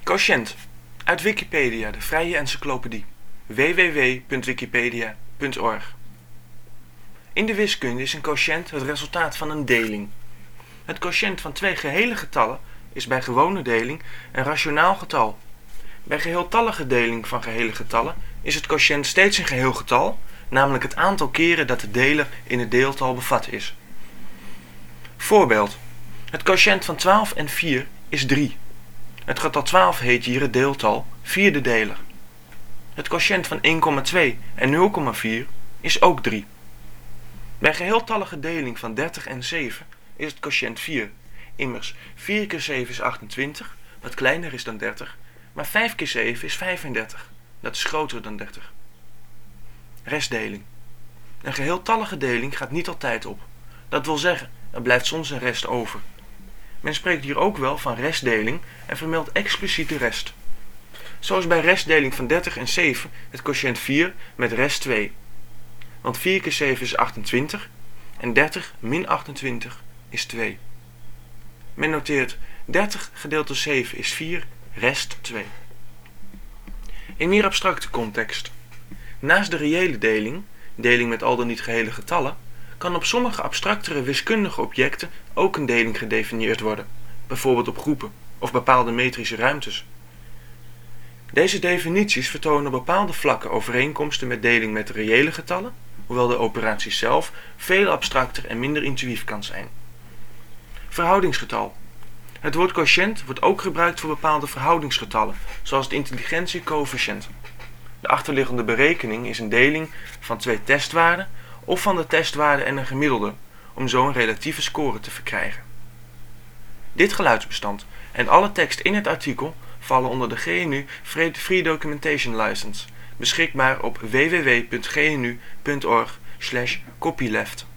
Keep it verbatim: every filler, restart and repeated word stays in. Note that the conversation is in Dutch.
Quotient. Uit Wikipedia, de vrije encyclopedie. w w w punt wikipedia punt org. In de wiskunde is een quotient het resultaat van een deling. Het quotient van twee gehele getallen is bij gewone deling een rationaal getal. Bij geheeltallige deling van gehele getallen is het quotient steeds een geheel getal, namelijk het aantal keren dat de deler in het deeltal bevat is. Voorbeeld. Het quotient van twaalf en vier is drie. Het getal twaalf heet hier het deeltal vierde deler. Het quotient van één komma twee en nul komma vier is ook drie. Bij geheeltallige deling van dertig en zeven is het quotient vier. Immers vier keer zeven is achtentwintig, wat kleiner is dan dertig, maar vijf keer zeven is vijfendertig, dat is groter dan dertig. Restdeling. Een geheeltallige deling gaat niet altijd op. Dat wil zeggen, er blijft soms een rest over. Men spreekt hier ook wel van restdeling en vermeldt expliciet de rest. Zoals bij restdeling van dertig en zeven het quotient vier met rest twee. Want vier keer zeven is achtentwintig en dertig min achtentwintig is twee. Men noteert dertig gedeeld door zeven is vier, rest twee. In meer abstracte context. Naast de reële deling, deling met al dan niet gehele getallen, kan op sommige abstractere wiskundige objecten ook een deling gedefinieerd worden, bijvoorbeeld op groepen of bepaalde metrische ruimtes. Deze definities vertonen op bepaalde vlakken overeenkomsten met deling met reële getallen, hoewel de operatie zelf veel abstracter en minder intuïef kan zijn. Verhoudingsgetal. Het woord quotient wordt ook gebruikt voor bepaalde verhoudingsgetallen, zoals het intelligentiecoëfficiënt. De achterliggende berekening is een deling van twee testwaarden of van de testwaarde en een gemiddelde, om zo een relatieve score te verkrijgen. Dit geluidsbestand en alle tekst in het artikel vallen onder de G N U Free Documentation License, beschikbaar op w w w punt g n u punt org slash copyleft.